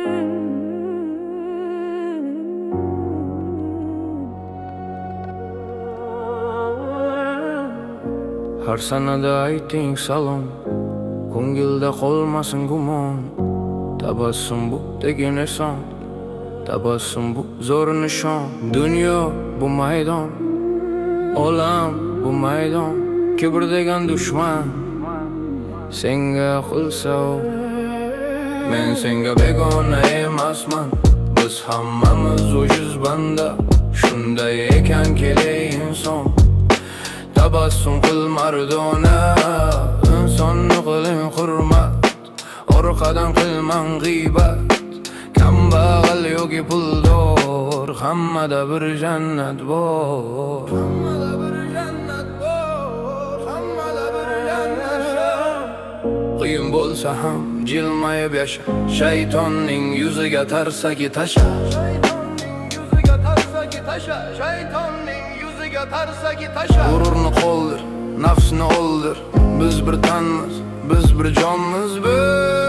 Har sanada ayting salom, ko'ngilda qolmasin gumon. Tabassum bu degan eson, tabassum bu zo'r nishon. Dunyo bu maydon, olam bu maydon. Kibr degan dushman senga qilsa o, men senga begona emasman. Biz hammamiz ojiz banda, shunday ekan kelay inson. Tabassum qil mardona, insonni qiling hurmat. Orqadan qilmang g'iybat, kambag'al yoki puldor, hammada bir jannat bor. Hammada bir jannat bor, hammada bir jannat bor. Qiyin bo'lsa ham jilmayib yasha, shaytonning yuziga tarsaki tasha. Shaytonning yuziga tarsaki tasha, shaytonning yuziga tarsaki tasha. G'ururni qoldir, nafsni o'ldir. Biz bir tanmiz, biz bir jonmiz biz.